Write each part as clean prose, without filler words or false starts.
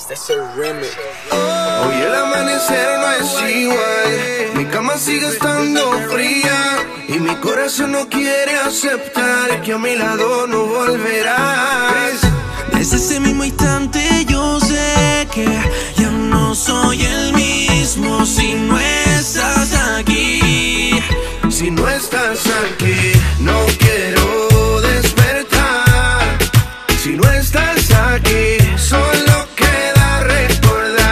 Este es el remix. Hoy el amanecer no es igual, mi cama sigue estando fría y mi corazón no quiere aceptar que a mi lado no volverás. Desde ese mismo instante yo sé que ya no soy el mismo si no estás aquí. Si no estás aquí, no quiero despertar. Si no estás aquí, solo queda recordar.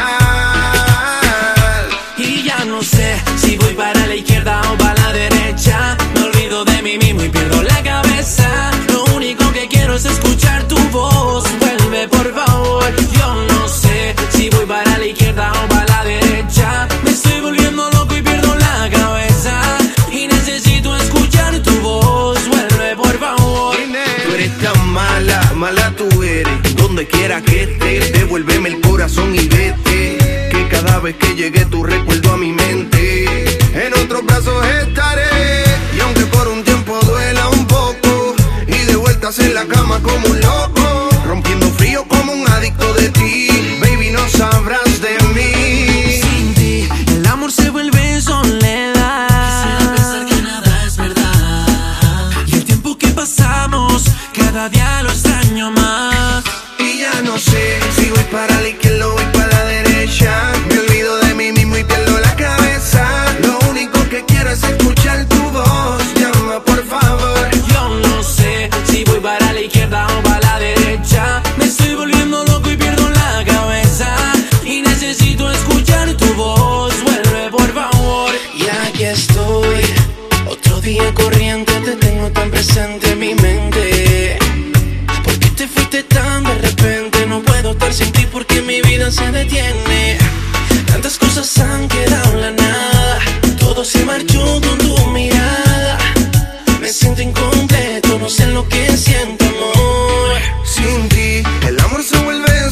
Y ya no sé si voy para la izquierda o para la derecha. Me olvido de mí mismo y pierdo la cabeza. Lo único que quiero es escuchar tu voz. Vuelve por favor. Yo no sé si voy para la izquierda o para la derecha. Me estoy volviendo loco y pierdo la cabeza. Y necesito escuchar tu voz. Vuelve por favor. Tú eres tan mala, mala tú eres. Donde quiera que estés, devuélveme el corazón y vete. Que cada vez que llegue tu recuerdo a mi mente, en otros brazos estaré. Y aunque por un tiempo duela un poco, y de vueltas en la cama como un loco, rompiendo frío como un adicto de ti, baby, no sabrás de mí. Sin ti, el amor se vuelve soledad. Quisiera pensar que nada es verdad. Y el tiempo que pasamos, cada día lo extraño más. Y ya no sé si voy para la izquierda o voy para la derecha. Me olvido de mí mismo y pierdo la cabeza. Lo único que quiero es escuchar tu voz. Llama por favor. Yo no sé si voy para la izquierda o para la derecha. Me estoy volviendo loco y pierdo la cabeza. Y necesito escuchar tu voz. Vuelve por favor. Y aquí estoy, otro día corriente. Te tengo tan presente en mi mente. ¿Por qué te fuiste tan de repente? No puedo estar sin ti porque mi vida se detiene. Tantas cosas han quedado en la nada. Todo se marchó con tu mirada. Me siento incompleto, no sé lo que siento, amor. Sin ti, el amor se vuelve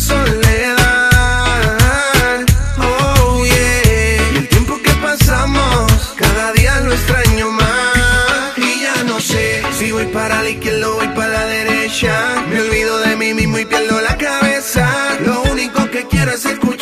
soledad. Oh yeah. Y el tiempo que pasamos, cada día lo extraño más. Y ya no sé si voy para la izquierda o voy para la derecha. Me olvido de mí mismo y pierdo la cabeza. Lo único que quiero es escuchar